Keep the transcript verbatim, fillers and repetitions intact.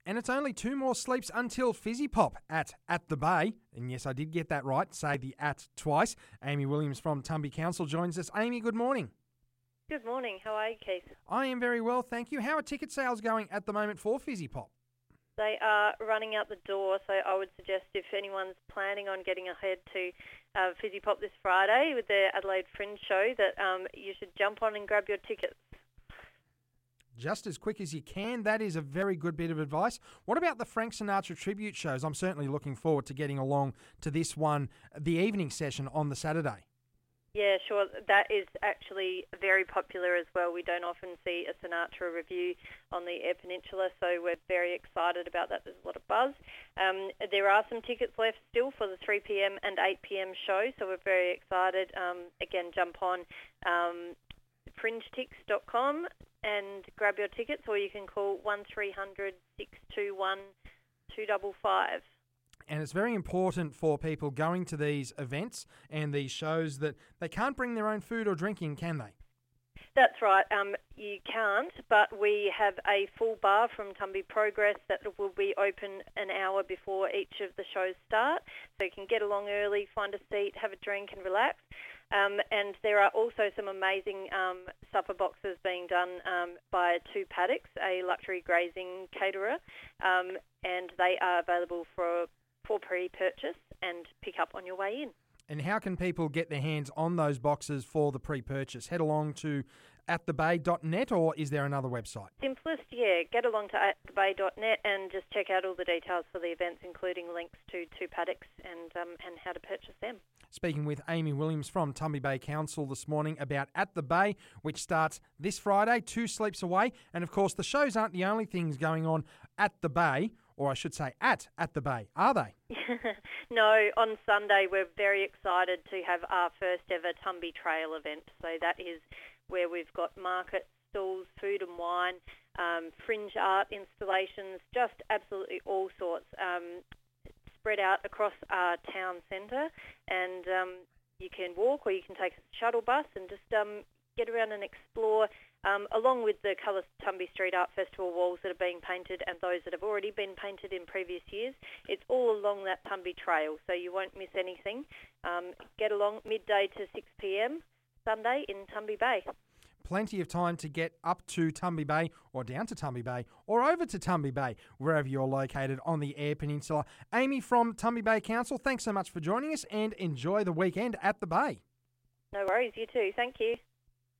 And it's only two more sleeps until Fizzy Pop at At the Bay. And yes, I did get that right. Say the at twice. Amy Williams from Tumby Council joins us. Amy, good morning. Good morning. How are you, Keith? I am very well, thank you. How are ticket sales going at the moment for Fizzy Pop? They are running out the door, so I would suggest if anyone's planning on getting ahead to uh, Fizzy Pop this Friday with their Adelaide Fringe show, that um, you should jump on and grab your tickets. Just as quick as you can. That is a very good bit of advice. What about the Frank Sinatra tribute shows? I'm certainly looking forward to getting along to this one, the evening session on the Saturday. Yeah, sure. That is actually very popular as well. We don't often see a Sinatra review on the Eyre Peninsula, so we're very excited about that. There's a lot of buzz. Um, there are some tickets left still for the three p.m. and eight p.m. show, so we're very excited. Um, again, jump on um, fringe tix dot com and grab your tickets, or you can call one three hundred six two one two five five. And it's very important for people going to these events and these shows that they can't bring their own food or drinking, can they? That's right. Um, you can't, but we have a full bar from Tumby Progress that will be open an hour before each of the shows start, so you can get along early, find a seat, have a drink and relax. Um, and there are also some amazing um, supper boxes being done um, by Two Paddocks, a luxury grazing caterer, um, and they are available for, for pre-purchase and pick up on your way in. And how can people get their hands on those boxes for the pre-purchase? Head along to at the bay dot net, or is there another website? Simplest, yeah. Get along to at the bay dot net and just check out all the details for the events, including links to Two Paddocks and um, and how to purchase them. Speaking with Amy Williams from Tumby Bay Council this morning about At the Bay, which starts this Friday, two sleeps away. And of course, the shows aren't the only things going on at the Bay, or I should say at At the Bay, are they? No, on Sunday we're very excited to have our first ever Tumby Trail event. So that is where we've got market stalls, food and wine, um, fringe art installations, just absolutely all sorts, um, spread out across our town centre. And um, you can walk or you can take a shuttle bus and just um, get around and explore, um, along with the Colour Tumby Street Art Festival walls that are being painted and those that have already been painted in previous years. It's all along that Tumby Trail, so you won't miss anything. Um, get along midday to six p.m. Sunday in Tumby Bay. Plenty of time to get up to Tumby Bay or down to Tumby Bay or over to Tumby Bay, wherever you're located on the Eyre Peninsula. Amy from Tumby Bay Council, thanks so much for joining us and enjoy the weekend at the Bay. No worries, you too. Thank you.